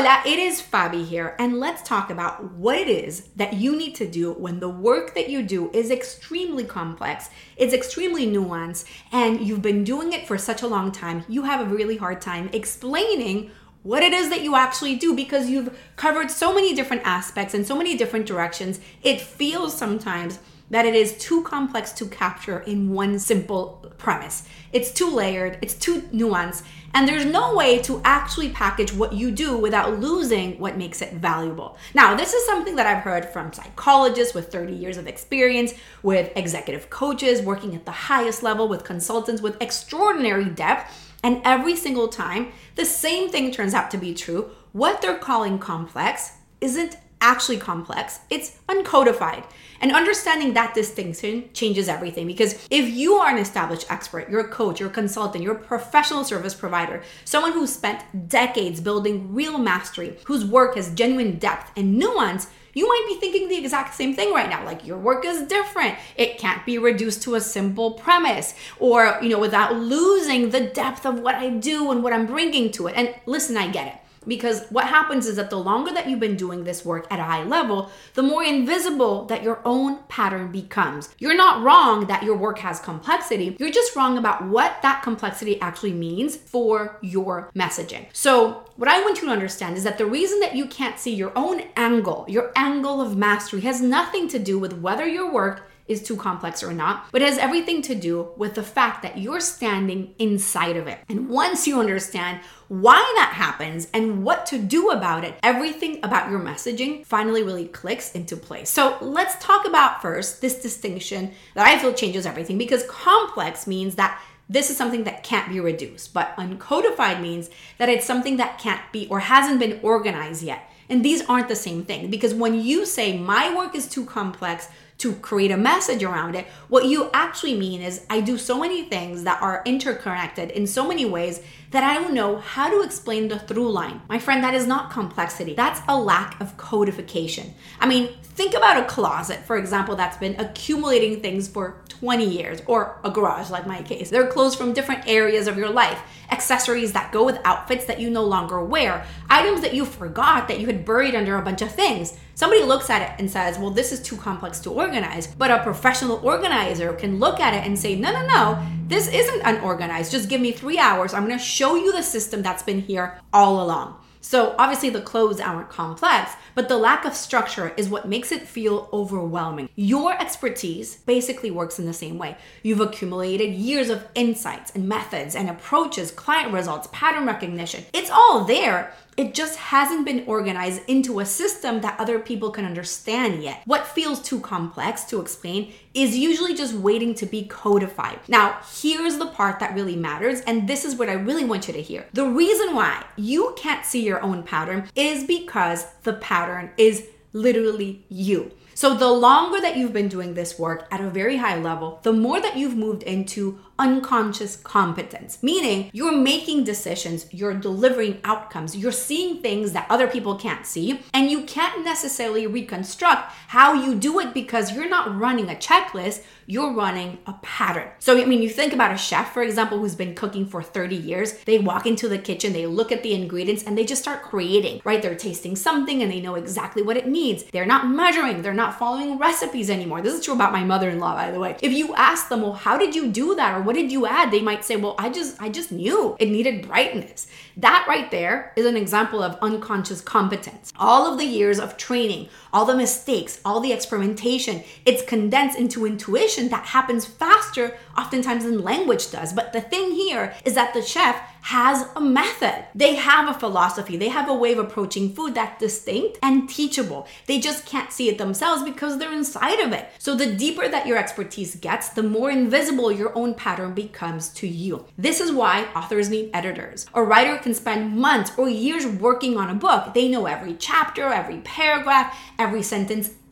Hola, it is Fabi here, and let's talk about what it is that you need to do when the work that you do is extremely complex, it's extremely nuanced, and you've been doing it for such a long time, you have a really hard time explaining what it is that you actually do because you've covered so many different aspects and so many different directions. It feels sometimes that it is too complex to capture in one simple premise. It's too layered, it's too nuanced, and there's no way to actually package what you do without losing what makes it valuable. Now, this is something that I've heard from psychologists with 30 years of experience, with executive coaches working at the highest level, with consultants with extraordinary depth, and every single time, the same thing turns out to be true. What they're calling complex isn't actually complex, it's uncodified. And understanding that distinction changes everything, because if you are an established expert, you're a coach, you're a consultant, you're a professional service provider, someone who's spent decades building real mastery, whose work has genuine depth and nuance, you might be thinking the exact same thing right now, like your work is different. It can't be reduced to a simple premise or, without losing the depth of what I do and what I'm bringing to it. And listen, I get it. Because what happens is that the longer that you've been doing this work at a high level, the more invisible that your own pattern becomes. You're not wrong that your work has complexity. You're just wrong about what that complexity actually means for your messaging. So what I want you to understand is that the reason that you can't see your own angle, your angle of mastery, has nothing to do with whether your work is too complex or not, but it has everything to do with the fact that you're standing inside of it. And once you understand why that happens and what to do about it, everything about your messaging finally really clicks into place. So let's talk about first this distinction that I feel changes everything, because complex means that this is something that can't be reduced, but uncodified means that it's something that can't be or hasn't been organized yet. And these aren't the same thing, because when you say my work is too complex to create a message around it, what you actually mean is I do so many things that are interconnected in so many ways that I don't know how to explain the through line. My friend, that is not complexity. That's a lack of codification. I mean, think about a closet, for example, that's been accumulating things for 20 years, or a garage like my case. They're clothes from different areas of your life, accessories that go with outfits that you no longer wear, items that you forgot that you had buried under a bunch of things. Somebody looks at it and says, well, this is too complex to organize, but a professional organizer can look at it and say, no, this isn't unorganized. Just give me 3 hours. I'm going to show you the system that's been here all along. So obviously the clothes aren't complex, but the lack of structure is what makes it feel overwhelming. Your expertise basically works in the same way. You've accumulated years of insights and methods and approaches, client results, pattern recognition. It's all there. It just hasn't been organized into a system that other people can understand yet. What feels too complex to explain is usually just waiting to be codified. Now, here's the part that really matters, and this is what I really want you to hear. The reason why you can't see your own pattern is because the pattern is literally you. So the longer that you've been doing this work at a very high level, the more that you've moved into unconscious competence, meaning you're making decisions, you're delivering outcomes, you're seeing things that other people can't see, and you can't necessarily reconstruct how you do it because you're not running a checklist, you're running a pattern. So, you think about a chef, for example, who's been cooking for 30 years. They walk into the kitchen, they look at the ingredients, and they just start creating, right? They're tasting something and they know exactly what it needs. They're not measuring, they're not following recipes anymore. This is true about my mother-in-law, by the way. If you ask them, well, how did you do that? Or what did you add? They might say, well, I just knew it needed brightness. That right there is an example of unconscious competence. All of the years of training, all the mistakes, all the experimentation, it's condensed into intuition that happens faster oftentimes than language does. But the thing here is that the chef has a method. They have a philosophy. They have a way of approaching food that's distinct and teachable. They just can't see it themselves because they're inside of it. So the deeper that your expertise gets, the more invisible your own pattern becomes to you. This is why authors need editors. A writer can spend months or years working on a book. They know every chapter, every paragraph, every sentence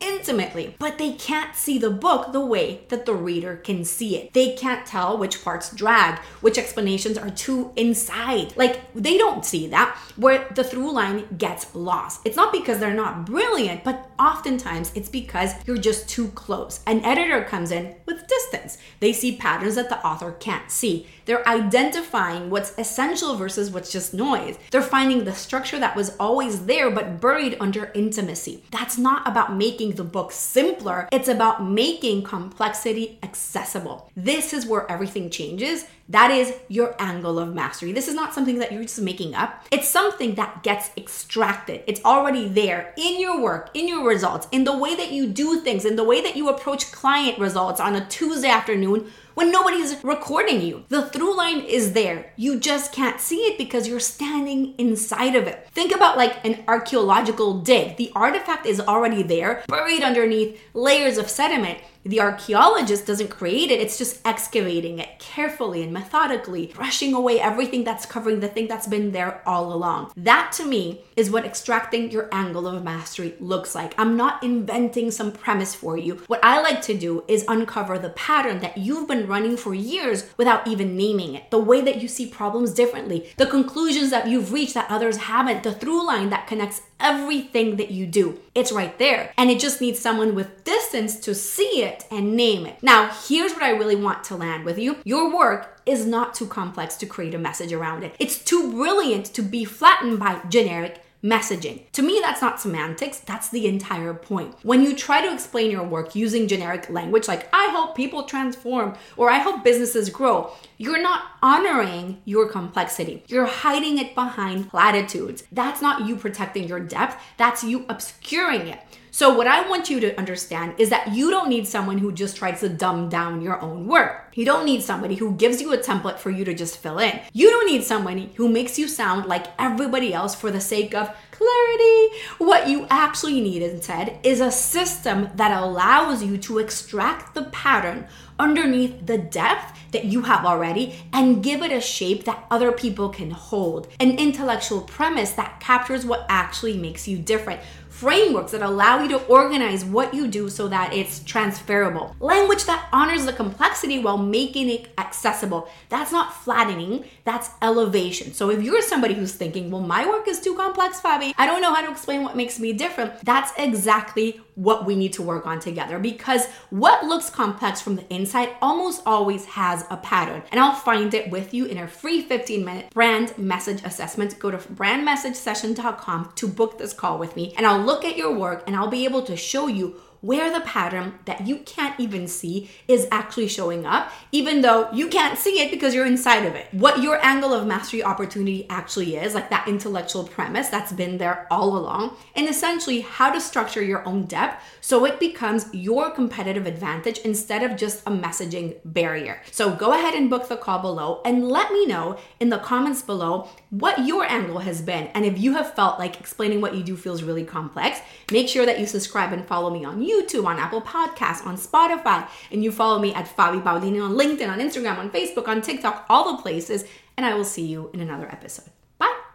intimately, but they can't see the book the way that the reader can see it. They can't tell which parts drag, which explanations are too inside. Like, they don't see that, where the through line gets lost. It's not because they're not brilliant, but oftentimes it's because you're just too close. An editor comes in with distance. They see patterns that the author can't see. They're identifying what's essential versus what's just noise. They're finding the structure that was always there but buried under intimacy. That's not about making the book simpler. It's about making complexity accessible. This is where everything changes. That is your angle of mastery. This is not something that you're just making up. It's something that gets extracted. It's already there in your work, in your results, in the way that you do things, in the way that you approach client results on a Tuesday afternoon when nobody's recording you. The through line is there. You just can't see it because you're standing inside of it. Think about like an archaeological dig. The artifact is already there, buried underneath layers of sediment. The archaeologist doesn't create it, it's just excavating it carefully and methodically, brushing away everything that's covering the thing that's been there all along. That to me is what extracting your angle of mastery looks like. I'm not inventing some premise for you. What I like to do is uncover the pattern that you've been running for years without even naming it. The way that you see problems differently, the conclusions that you've reached that others haven't, the through line that connects everything that you do. It's right there. And it just needs someone with distance to see it and name it. Now, here's what I really want to land with you. Your work is not too complex to create a message around it. It's too brilliant to be flattened by generic messaging. To me, that's not semantics, that's the entire point. When you try to explain your work using generic language like, I help people transform, or I help businesses grow, you're not honoring your complexity. You're hiding it behind platitudes. That's not you protecting your depth, that's you obscuring it. So what I want you to understand is that you don't need someone who just tries to dumb down your own work. You don't need somebody who gives you a template for you to just fill in. You don't need somebody who makes you sound like everybody else for the sake of clarity. What you actually need instead is a system that allows you to extract the pattern underneath the depth that you have already and give it a shape that other people can hold. An intellectual premise that captures what actually makes you different. Frameworks that allow you to organize what you do so that it's transferable. Language that honors the complexity while making it accessible. That's not flattening, that's elevation. So if you're somebody who's thinking, well, my work is too complex, Fabi, I don't know how to explain what makes me different, that's exactly what we need to work on together, because what looks complex from the inside almost always has a pattern. And I'll find it with you in a free 15-minute brand message assessment. Go to brandmessagesession.com to book this call with me, and I'll look at your work and I'll be able to show you where the pattern that you can't even see is actually showing up, even though you can't see it because you're inside of it. What your angle of mastery opportunity actually is, like that intellectual premise that's been there all along, and essentially how to structure your own depth so it becomes your competitive advantage instead of just a messaging barrier. So go ahead and book the call below and let me know in the comments below what your angle has been. And if you have felt like explaining what you do feels really complex, make sure that you subscribe and follow me on YouTube, on Apple Podcasts, on Spotify, and you follow me at Fabi Paulini on LinkedIn, on Instagram, on Facebook, on TikTok, all the places, and I will see you in another episode.